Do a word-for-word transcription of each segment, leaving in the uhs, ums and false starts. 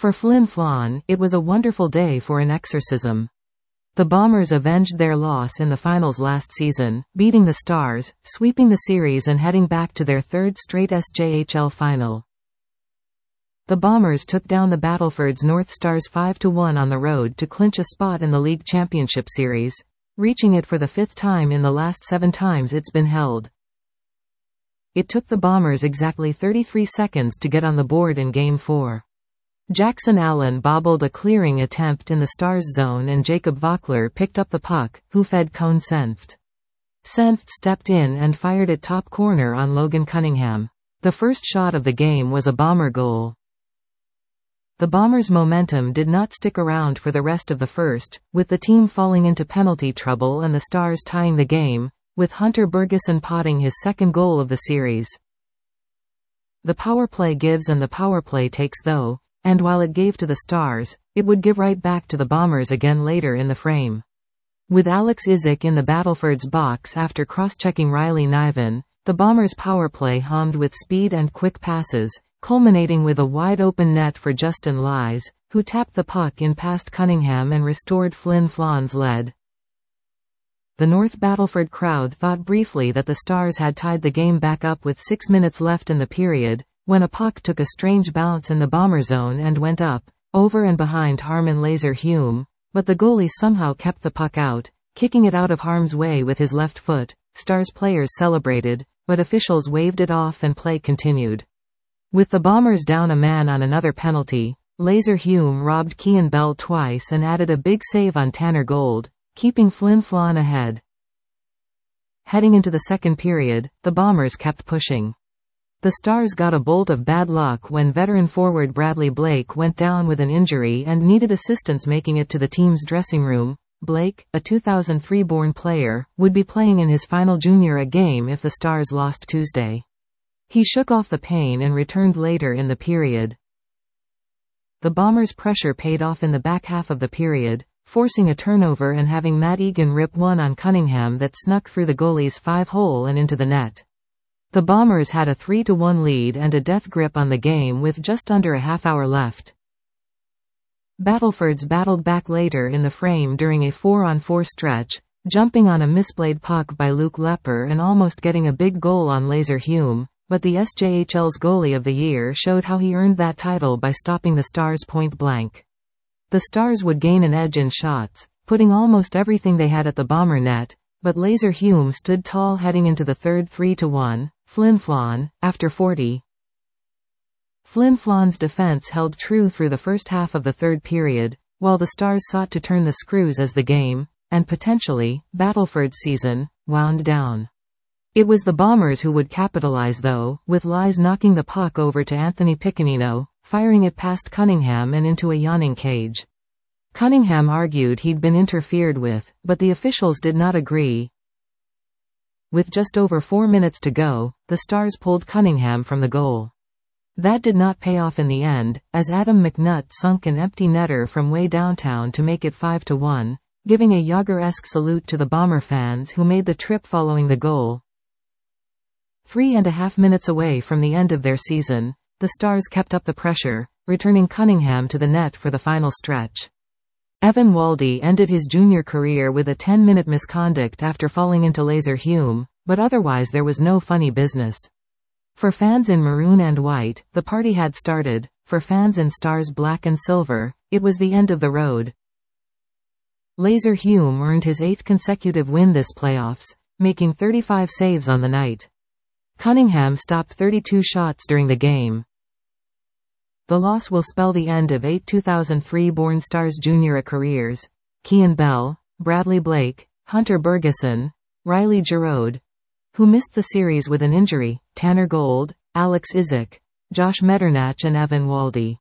For Flin Flon, it was a wonderful day for an exorcism. The Bombers avenged their loss in the finals last season, beating the Stars, sweeping the series and heading back to their third straight S J H L final. The Bombers took down the Battleford's North Stars five to one on the road to clinch a spot in the League Championship Series, reaching it for the fifth time in the last seven times it's been held. It took the Bombers exactly thirty-three seconds to get on the board in Game four. Jackson Allen bobbled a clearing attempt in the Stars zone and Jacob Vockler picked up the puck, who fed Cone Senft. Senft stepped in and fired it top corner on Logan Cunningham. The first shot of the game was a Bomber goal. The Bombers' momentum did not stick around for the rest of the first, with the team falling into penalty trouble and the Stars tying the game, with Hunter Bergeson potting his second goal of the series. The power play gives and the power play takes though, and while it gave to the Stars, it would give right back to the Bombers again later in the frame. With Alex Izik in the Battleford's box after cross-checking Riley Niven, the Bombers' power play hummed with speed and quick passes, culminating with a wide-open net for Justin Lies, who tapped the puck in past Cunningham and restored Flin Flon's lead. The North Battleford crowd thought briefly that the Stars had tied the game back up with six minutes left in the period, when a puck took a strange bounce in the Bomber zone and went up, over and behind Harman Laser-Hume, but the goalie somehow kept the puck out, kicking it out of harm's way with his left foot. Stars players celebrated, but officials waved it off and play continued. With the Bombers down a man on another penalty, Laser-Hume robbed Kean Bell twice and added a big save on Tanner Gold, keeping Flin Flon ahead. Heading into the second period, the Bombers kept pushing. The Stars got a bolt of bad luck when veteran forward Bradley Blake went down with an injury and needed assistance making it to the team's dressing room. Blake, a two thousand three-born player, would be playing in his final junior A game if the Stars lost Tuesday. He shook off the pain and returned later in the period. The Bombers' pressure paid off in the back half of the period, forcing a turnover and having Matt Egan rip one on Cunningham that snuck through the goalie's five-hole and into the net. The Bombers had a three to one lead and a death grip on the game with just under a half hour left. Battlefords battled back later in the frame during a four on four stretch, jumping on a misplayed puck by Luke Lepper and almost getting a big goal on Laser-Hume, but the S J H L's goalie of the year showed how he earned that title by stopping the Stars point blank. The Stars would gain an edge in shots, putting almost everything they had at the Bomber net, but Laser-Hume stood tall heading into the third three to one. Flin Flon, after forty. Flin Flon's defense held true through the first half of the third period, while the Stars sought to turn the screws as the game, and potentially, Battleford's season, wound down. It was the Bombers who would capitalize though, with Lies knocking the puck over to Anthony Piccinino, firing it past Cunningham and into a yawning cage. Cunningham argued he'd been interfered with, but the officials did not agree. With just over four minutes to go, the Stars pulled Cunningham from the goal. That did not pay off in the end, as Adam McNutt sunk an empty netter from way downtown to make it five to one, giving a Yager-esque salute to the Bomber fans who made the trip following the goal. Three and a half minutes away from the end of their season, the Stars kept up the pressure, returning Cunningham to the net for the final stretch. Evan Waldy ended his junior career with a ten-minute misconduct after falling into Laser-Hume, but otherwise there was no funny business. For fans in maroon and white, the party had started. For fans in Stars black and silver, it was the end of the road. Laser-Hume earned his eighth consecutive win this playoffs, making thirty-five saves on the night. Cunningham stopped thirty-two shots during the game. The loss will spell the end of eight two thousand three-born Stars junior A careers: Kean Bell, Bradley Blake, Hunter Bergeson, Riley Giroud, who missed the series with an injury, Tanner Gold, Alex Izik, Josh Metternach and Evan Waldy.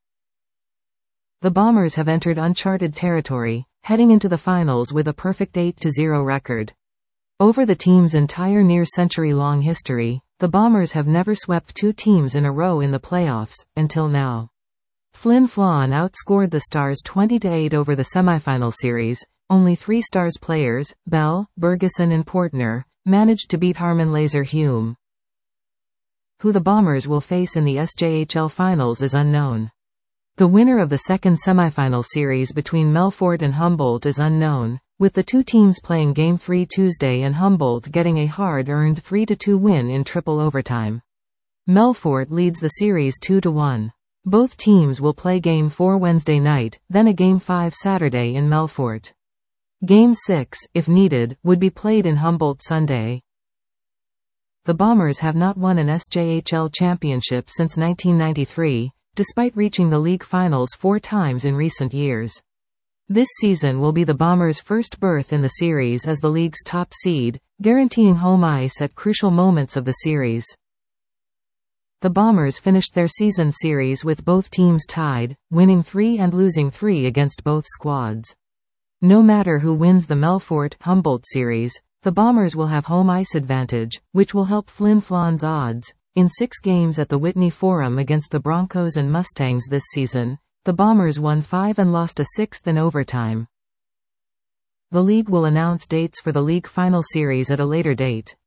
The Bombers have entered uncharted territory, heading into the finals with a perfect eight to zero record. Over the team's entire near-century-long history, the Bombers have never swept two teams in a row in the playoffs, until now. Flin Flon outscored the Stars twenty to eight over the semifinal series. Only three Stars players, Bell, Bergeson and Portner, managed to beat Harman Laser-Hume. Who the Bombers will face in the S J H L finals is unknown. The winner of the second semifinal series between Melfort and Humboldt is unknown, with the two teams playing Game three Tuesday and Humboldt getting a hard-earned three to two win in triple overtime. Melfort leads the series two to one. Both teams will play Game four Wednesday night, then a Game five Saturday in Melfort. Game six, if needed, would be played in Humboldt Sunday. The Bombers have not won an S J H L championship since nineteen ninety-three, despite reaching the league finals four times in recent years. This season will be the Bombers' first berth in the series as the league's top seed, guaranteeing home ice at crucial moments of the series. The Bombers finished their season series with both teams tied, winning three and losing three against both squads. No matter who wins the Melfort-Humboldt series, the Bombers will have home ice advantage, which will help Flin Flon's odds. In six games at the Whitney Forum against the Broncos and Mustangs this season, the Bombers won five and lost a sixth in overtime. The league will announce dates for the league final series at a later date.